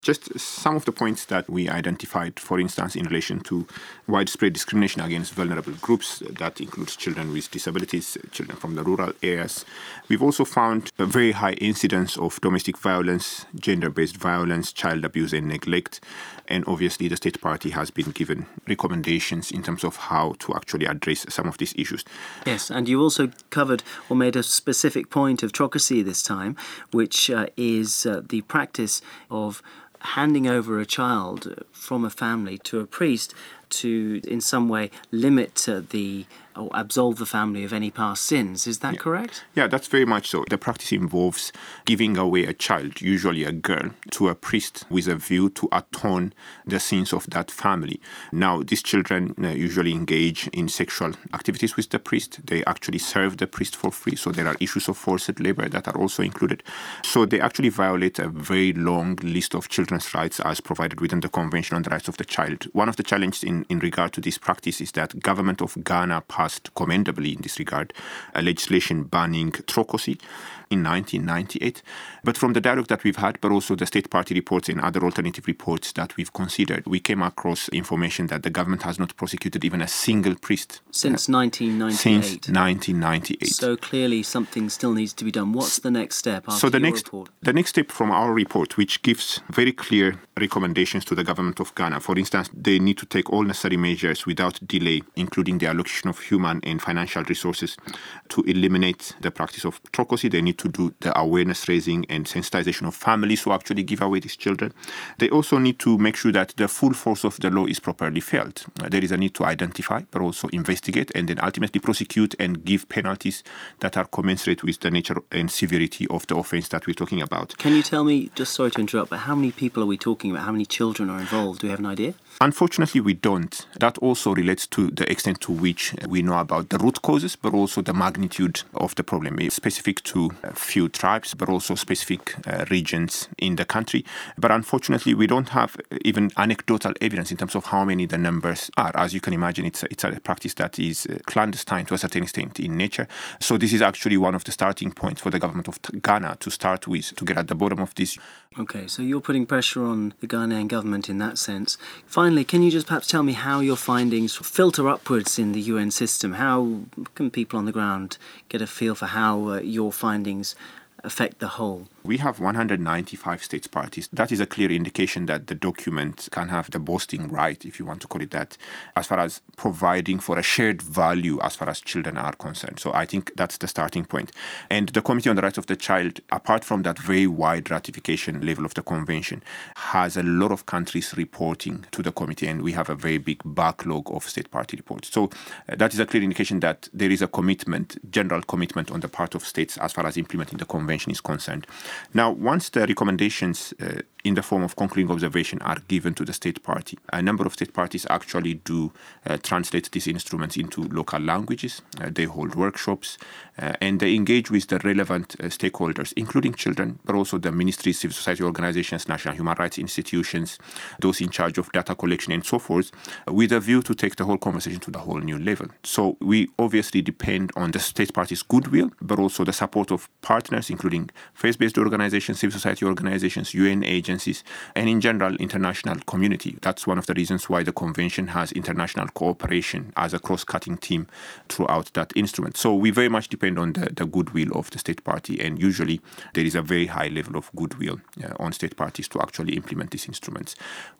Just some of the points that we identified, for instance, in relation to widespread discrimination against vulnerable groups, that includes children with disabilities, children from the rural areas. We've also found a very high incidence of domestic violence, gender-based violence, child abuse and neglect. And obviously, the State Party has been given recommendations in terms of how to actually address some of these issues. Yes, and you also covered or made a specific point of trocacy this time, which is the practice of handing over a child from a family to a priest to, in some way, limit or absolve the family of any past sins. Is that correct? Yeah, that's very much so. The practice involves giving away a child, usually a girl, to a priest with a view to atone the sins of that family. Now, these children usually engage in sexual activities with the priest. They actually serve the priest for free, so there are issues of forced labor that are also included. So they actually violate a very long list of children's rights as provided within the Convention on the Rights of the Child. One of the challenges in regard to this practice is that government of Ghana passed commendably in this regard a legislation banning trocacy in 1998. But from the dialogue that we've had, but also the State Party reports and other alternative reports that we've considered, we came across information that the government has not prosecuted even a single priest. Since 1998? Since 1998. So clearly something still needs to be done. What's the next step after your report? The next step from our report, which gives very clear recommendations to the government of Ghana. For instance, they need to take all necessary measures without delay, including the allocation of human and financial resources to eliminate the practice of trocacy. They need to do the awareness raising and sensitization of families who actually give away these children. They also need to make sure that the full force of the law is properly felt. There is a need to identify, but also investigate and then ultimately prosecute and give penalties that are commensurate with the nature and severity of the offense that we're talking about. Can you tell me, just sorry to interrupt, but how many people are we talking about? How many children are involved? Do we have an idea? Unfortunately, we don't. That also relates to the extent to which we know about the root causes, but also the magnitude of the problem. It's specific to a few tribes, but also specific regions in the country. But unfortunately, we don't have even anecdotal evidence in terms of how many the numbers are. As you can imagine, it's a practice that is clandestine to a certain extent in nature. So this is actually one of the starting points for the government of Ghana to start with, to get at the bottom of this. Okay, so you're putting pressure on the Ghanaian government in that sense. Finally, can you just perhaps tell me how your findings filter upwards in the UN system? How can people on the ground get a feel for how your findings affect the whole? We have 195 states parties. That is a clear indication that the document can have the boasting right, if you want to call it that, as far as providing for a shared value as far as children are concerned. So I think that's the starting point. And the Committee on the Rights of the Child, apart from that very wide ratification level of the convention, has a lot of countries reporting to the committee, and we have a very big backlog of state party reports. So that is a clear indication that there is a commitment, general commitment on the part of states as far as implementing the convention is concerned. Now, once the recommendations in the form of concluding observation are given to the state party, a number of state parties actually do translate these instruments into local languages. They hold workshops and they engage with the relevant stakeholders, including children, but also the ministries, civil society organizations, national human rights institutions, those in charge of data collection and so forth, with a view to take the whole conversation to the whole new level. So we obviously depend on the state party's goodwill, but also the support of partners, including faith-based organizations, civil society organizations, UN agencies, and in general, international community. That's one of the reasons why the convention has international cooperation as a cross-cutting team throughout that instrument. So we very much depend on the goodwill of the state party, and usually there is a very high level of goodwill on state parties to actually implement these instruments.